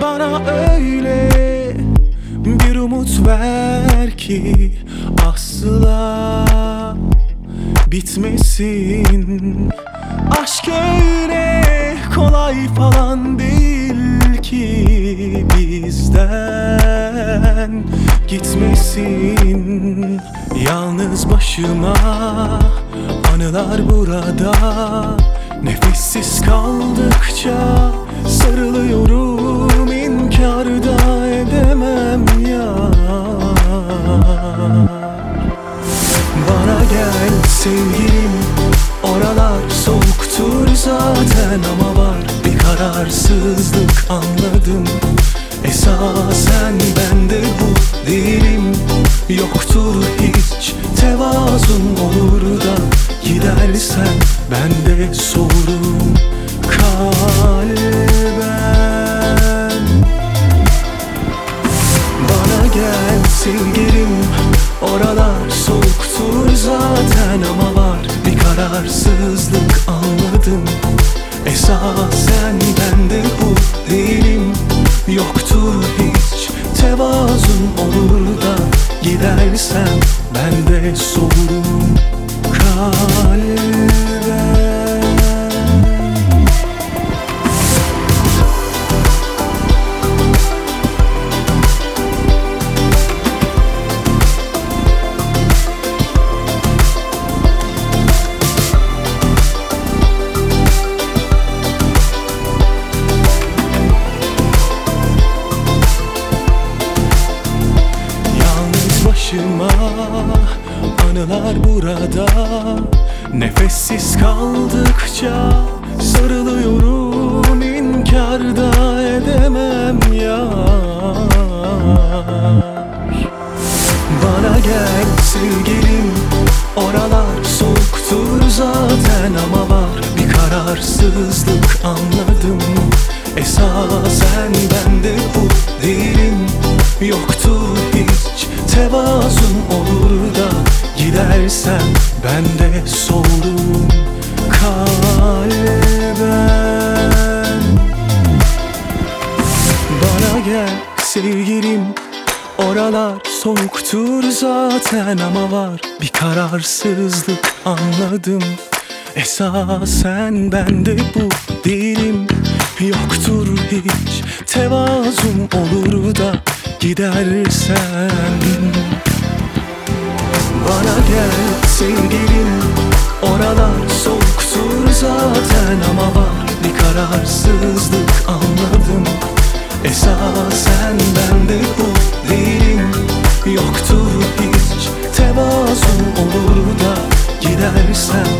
Bana öyle bir umut ver ki asla bitmesin. Aşk öyle kolay falan değil ki bizden gitmesin. Yalnız başıma anılar burada, nefessiz kaldıkça sarılıyorum, inkar da edemem ya. Bana gel sevgilim, oralar soğuktur zaten, ama var bir kararsızlık anladım. Esasen bende bu değilim, yoktur hiç tevazun, olur da gidersen ben de soğurum kalben. Bana gel sevgilim, oralar soğuktur zaten, ama var bir kararsızlık anladım. Esasen bende bu değilim, yoktur hiç tevazun, olur da gidersen ben de soğurum kalben. Anılar burada, nefessiz kaldıkça sarılıyorum, inkar da edemem yar. Bana gel sevgilim, oralar soğuktur zaten, ama var bir kararsızlık anladım. Esasen bende bu değilim, yoktur hiç tevazun, olur da gidersen ben de soğurum kalben. Bana gel sevgilim, oralar soğuktur zaten, ama var bir kararsızlık anladım. Esasen bende bu değilim, yoktur hiç tevazun, olur da gidersen. Bana gel sevgilim, oralar soğuktur zaten, ama var bir kararsızlık anladım. Esasen bende bu değilim, yoktur hiç tevazun, olur da gidersen